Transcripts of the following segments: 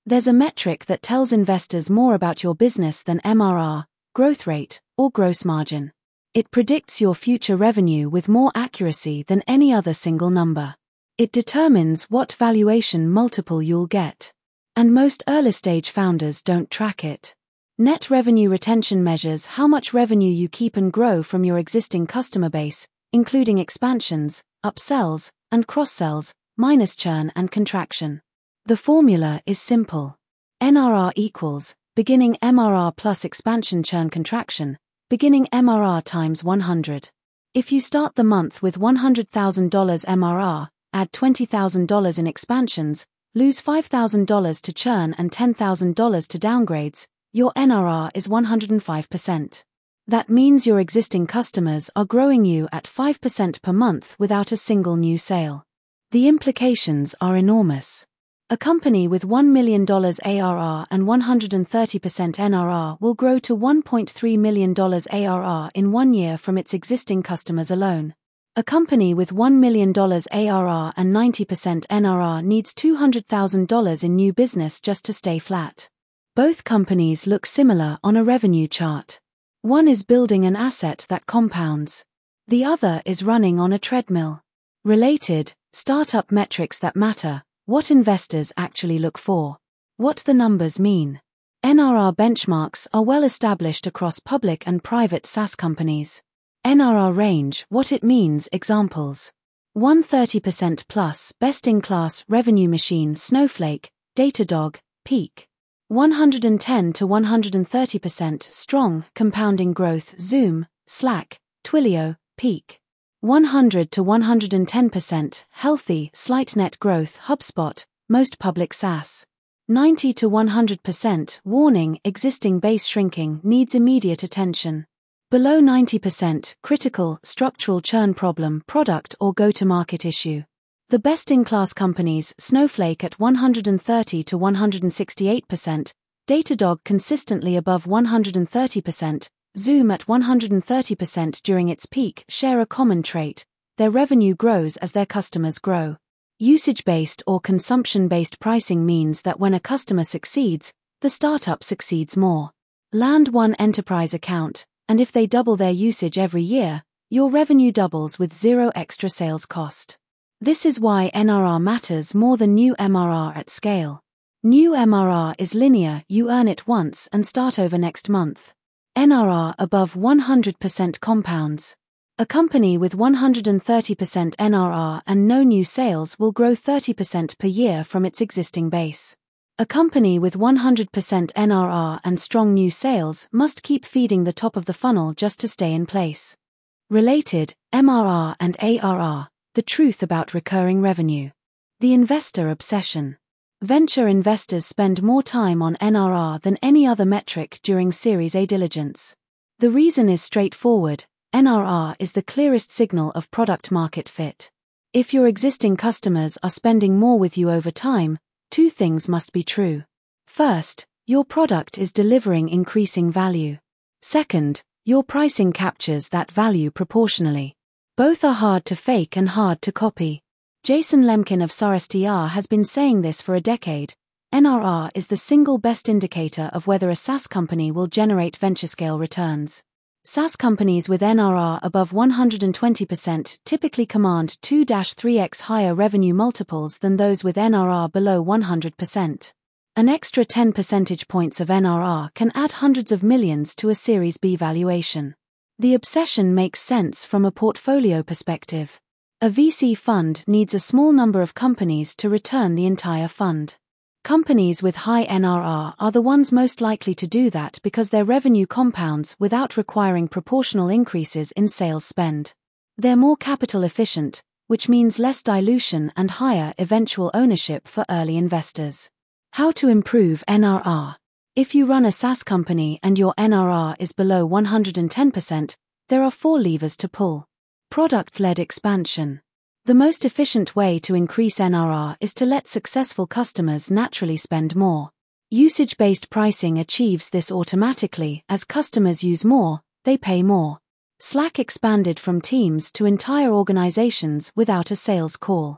There's a metric that tells investors more about your business than MRR, growth rate, or gross margin. It predicts your future revenue with more accuracy than any other single number. It determines what valuation multiple you'll get. And most early-stage founders don't track it. Net revenue retention measures how much revenue you keep and grow from your existing customer base, including expansions, upsells, and cross-sells, minus churn and contraction. The formula is simple. NRR equals beginning MRR plus expansion churn contraction, beginning MRR times 100. If you start the month with $100,000 MRR, add $20,000 in expansions, lose $5,000 to churn and $10,000 to downgrades, your NRR is 105%. That means your existing customers are growing you at 5% per month without a single new sale. The implications are enormous. A company with $1 million ARR and 130% NRR will grow to $1.3 million ARR in 1 year from its existing customers alone. A company with $1 million ARR and 90% NRR needs $200,000 in new business just to stay flat. Both companies look similar on a revenue chart. One is building an asset that compounds. The other is running on a treadmill. Related, startup metrics that matter. What investors actually look for. What the numbers mean. NRR benchmarks are well established across public and private SaaS companies. NRR range, what it means, examples. 130% plus, best-in-class revenue machine Snowflake, Datadog, Peak. 110 to 130% strong compounding growth Zoom, Slack, Twilio, Peak. 100 to 110% healthy slight net growth HubSpot, most public SaaS. 90 to 100% warning existing base shrinking needs immediate attention. Below 90% critical structural churn problem product or go-to-market issue. The best-in-class companies Snowflake at 130 to 168%, Datadog consistently above 130%, Zoom at 130% during its peak share a common trait. Their revenue grows as their customers grow. Usage-based or consumption-based pricing means that when a customer succeeds, the startup succeeds more. Land one enterprise account, and if they double their usage every year, your revenue doubles with zero extra sales cost. This is why NRR matters more than new MRR at scale. New MRR is linear, you earn it once and start over next month. NRR above 100% compounds. A company with 130% NRR and no new sales will grow 30% per year from its existing base. A company with 100% NRR and strong new sales must keep feeding the top of the funnel just to stay in place. Related, MRR and ARR, the truth about recurring revenue. The investor obsession. Venture investors spend more time on NRR than any other metric during Series A diligence. The reason is straightforward. NRR is the clearest signal of product-market fit. If your existing customers are spending more with you over time, two things must be true. First, your product is delivering increasing value. Second, your pricing captures that value proportionally. Both are hard to fake and hard to copy. Jason Lemkin of SaaStr has been saying this for a decade. NRR is the single best indicator of whether a SaaS company will generate venture-scale returns. SaaS companies with NRR above 120% typically command 2-3x higher revenue multiples than those with NRR below 100%. An extra 10 percentage points of NRR can add hundreds of millions to a Series B valuation. The obsession makes sense from a portfolio perspective. A VC fund needs a small number of companies to return the entire fund. Companies with high NRR are the ones most likely to do that because their revenue compounds without requiring proportional increases in sales spend. They're more capital efficient, which means less dilution and higher eventual ownership for early investors. How to improve NRR? If you run a SaaS company and your NRR is below 110%, there are 4 levers to pull. Product-led expansion. The most efficient way to increase NRR is to let successful customers naturally spend more. Usage-based pricing achieves this automatically. As customers use more, they pay more. Slack expanded from teams to entire organizations without a sales call.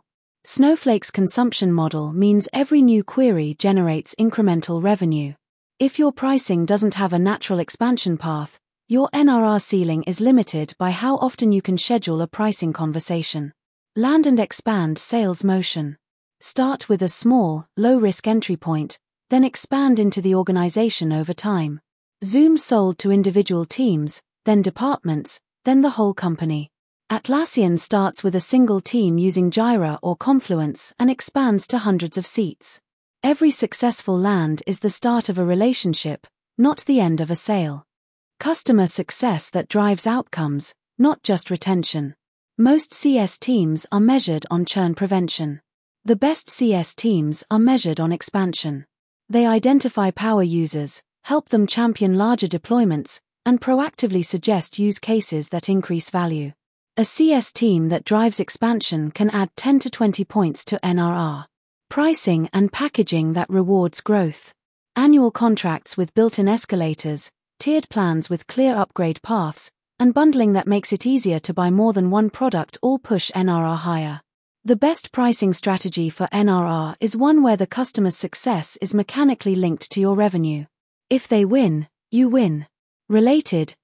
Snowflake's consumption model means every new query generates incremental revenue. If your pricing doesn't have a natural expansion path, your NRR ceiling is limited by how often you can schedule a pricing conversation. Land and expand sales motion. Start with a small, low-risk entry point, then expand into the organization over time. Zoom sold to individual teams, then departments, then the whole company. Atlassian starts with a single team using Jira or Confluence and expands to hundreds of seats. Every successful land is the start of a relationship, not the end of a sale. Customer success that drives outcomes, not just retention. Most CS teams are measured on churn prevention. The best CS teams are measured on expansion. They identify power users, help them champion larger deployments, and proactively suggest use cases that increase value. A CS team that drives expansion can add 10 to 20 points to NRR. Pricing and packaging that rewards growth. Annual contracts with built-in escalators, tiered plans with clear upgrade paths, and bundling that makes it easier to buy more than one product all push NRR higher. The best pricing strategy for NRR is one where the customer's success is mechanically linked to your revenue. If they win, you win. Related,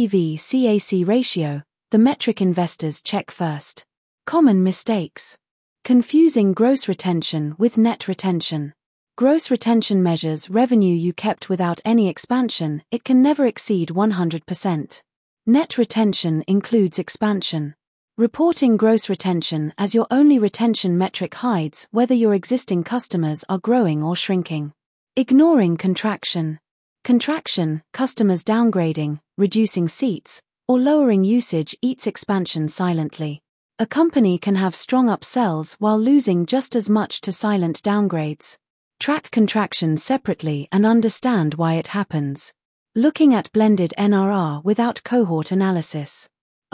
LTV/CAC ratio, the metric investors check first. Common mistakes. Confusing gross retention with net retention. Gross retention measures revenue you kept without any expansion. It can never exceed 100%. Net retention includes expansion. Reporting gross retention as your only retention metric hides whether your existing customers are growing or shrinking. Ignoring contraction. Contraction, customers downgrading, reducing seats, or lowering usage eats expansion silently. A company can have strong upsells while losing just as much to silent downgrades. Track contraction separately and understand why it happens. Looking at blended NRR without cohort analysis. A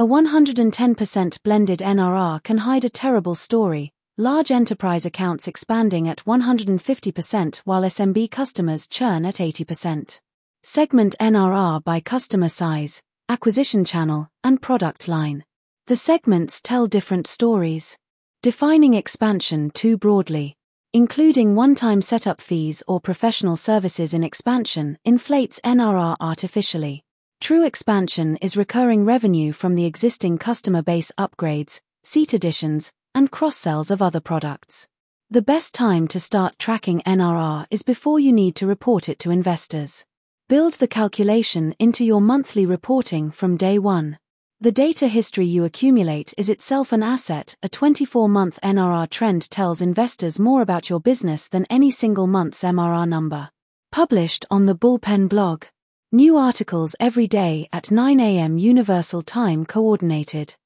110% blended NRR can hide a terrible story, large enterprise accounts expanding at 150% while SMB customers churn at 80%. Segment NRR by customer size, acquisition channel, and product line. The segments tell different stories. Defining expansion too broadly. Including one-time setup fees or professional services in expansion inflates NRR artificially. True expansion is recurring revenue from the existing customer base upgrades, seat additions, and cross-sells of other products. The best time to start tracking NRR is before you need to report it to investors. Build the calculation into your monthly reporting from day one. The data history you accumulate is itself an asset. A 24-month NRR trend tells investors more about your business than any single month's MRR number. Published on the Bullpen blog. New articles every day at 9 a.m. Universal Time Coordinated.